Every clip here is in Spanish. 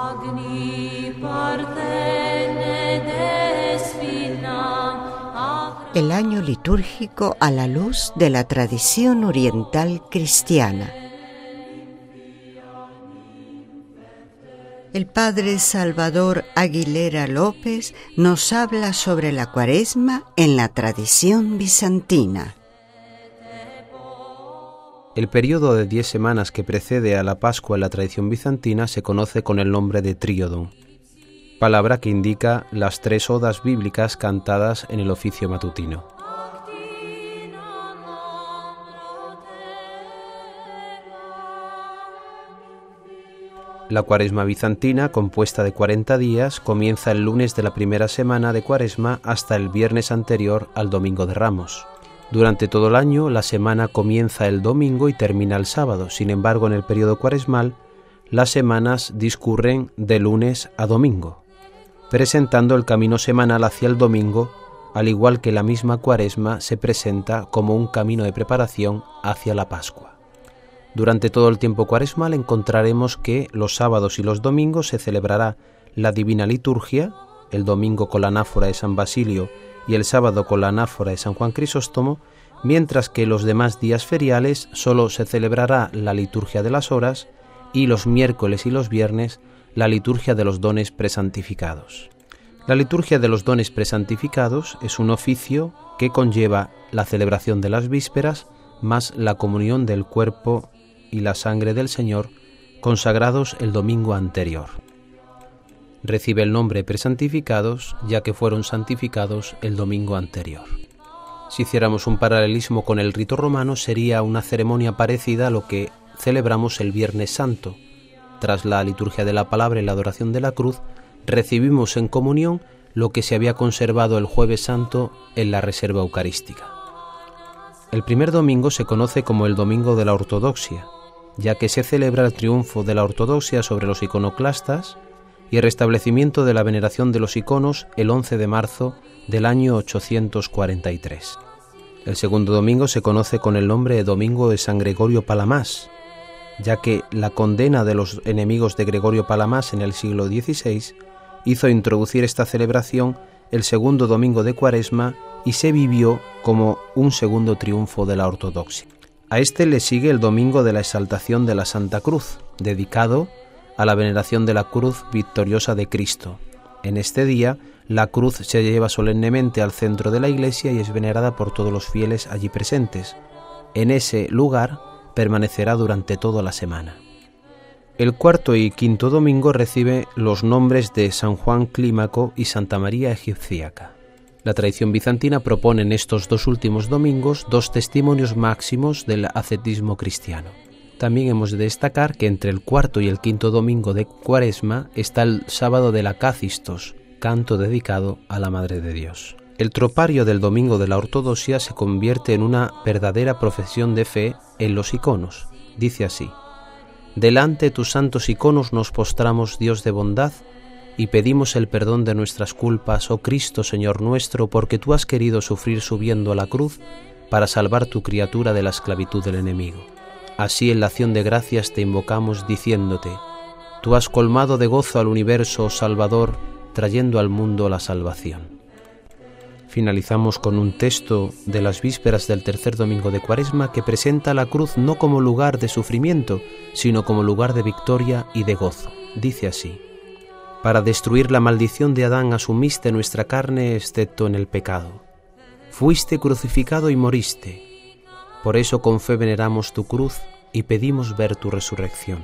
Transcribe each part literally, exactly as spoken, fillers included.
El año litúrgico a la luz de la tradición oriental cristiana. El padre Salvador Aguilera López nos habla sobre la Cuaresma en la tradición bizantina. El periodo de diez semanas que precede a la Pascua en la tradición bizantina se conoce con el nombre de Tríodon, palabra que indica las tres odas bíblicas cantadas en el oficio matutino. La Cuaresma bizantina, compuesta de cuarenta días, comienza el lunes de la primera semana de Cuaresma hasta el viernes anterior al Domingo de Ramos. Durante todo el año, la semana comienza el domingo y termina el sábado. Sin embargo, en el periodo cuaresmal, las semanas discurren de lunes a domingo, presentando el camino semanal hacia el domingo, al igual que la misma Cuaresma se presenta como un camino de preparación hacia la Pascua. Durante todo el tiempo cuaresmal encontraremos que los sábados y los domingos se celebrará la Divina Liturgia, el domingo con la anáfora de San Basilio y el sábado con la anáfora de San Juan Crisóstomo, mientras que los demás días feriales solo se celebrará la liturgia de las horas y los miércoles y los viernes la liturgia de los dones presantificados. La liturgia de los dones presantificados es un oficio que conlleva la celebración de las vísperas más la comunión del cuerpo y la sangre del Señor consagrados el domingo anterior. Recibe el nombre presantificados ya que fueron santificados el domingo anterior. Si hiciéramos un paralelismo con el rito romano, sería una ceremonia parecida a lo que celebramos el Viernes Santo. Tras la liturgia de la palabra y la adoración de la cruz, recibimos en comunión lo que se había conservado el Jueves Santo en la reserva eucarística. El primer domingo se conoce como el Domingo de la Ortodoxia, ya que se celebra el triunfo de la ortodoxia sobre los iconoclastas y el restablecimiento de la veneración de los iconos el once de marzo del año ochocientos cuarenta y tres. El segundo domingo se conoce con el nombre de Domingo de San Gregorio Palamás, ya que la condena de los enemigos de Gregorio Palamás en el siglo dieciséis hizo introducir esta celebración el segundo domingo de Cuaresma y se vivió como un segundo triunfo de la ortodoxia. A este le sigue el Domingo de la Exaltación de la Santa Cruz, dedicado a la veneración de la cruz victoriosa de Cristo. En este día, la cruz se lleva solemnemente al centro de la iglesia y es venerada por todos los fieles allí presentes. En ese lugar permanecerá durante toda la semana. El cuarto y quinto domingo recibe los nombres de San Juan Clímaco y Santa María Egipcíaca. La tradición bizantina propone en estos dos últimos domingos dos testimonios máximos del ascetismo cristiano. También hemos de destacar que entre el cuarto y el quinto domingo de Cuaresma está el sábado de la Cácistos, canto dedicado a la Madre de Dios. El tropario del domingo de la ortodoxia se convierte en una verdadera profesión de fe en los iconos. Dice así: delante de tus santos iconos nos postramos, Dios de bondad, y pedimos el perdón de nuestras culpas, oh Cristo, Señor nuestro, porque tú has querido sufrir subiendo a la cruz para salvar tu criatura de la esclavitud del enemigo. Así en la acción de gracias te invocamos diciéndote: tú has colmado de gozo al universo, oh Salvador, trayendo al mundo la salvación. Finalizamos con un texto de las vísperas del tercer domingo de Cuaresma que presenta la cruz no como lugar de sufrimiento, sino como lugar de victoria y de gozo. Dice así: para destruir la maldición de Adán asumiste nuestra carne excepto en el pecado. Fuiste crucificado y moriste. Por eso con fe veneramos tu cruz y pedimos ver tu resurrección.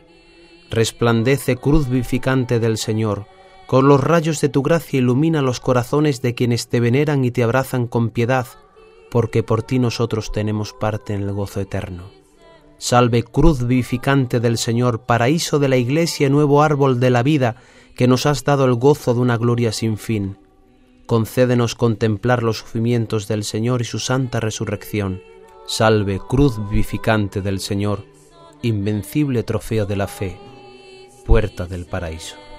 Resplandece, cruz vivificante del Señor, con los rayos de tu gracia ilumina los corazones de quienes te veneran y te abrazan con piedad, porque por ti nosotros tenemos parte en el gozo eterno. Salve, cruz vivificante del Señor, paraíso de la Iglesia, nuevo árbol de la vida, que nos has dado el gozo de una gloria sin fin. Concédenos contemplar los sufrimientos del Señor y su santa resurrección. Salve, cruz vivificante del Señor, invencible trofeo de la fe, puerta del paraíso.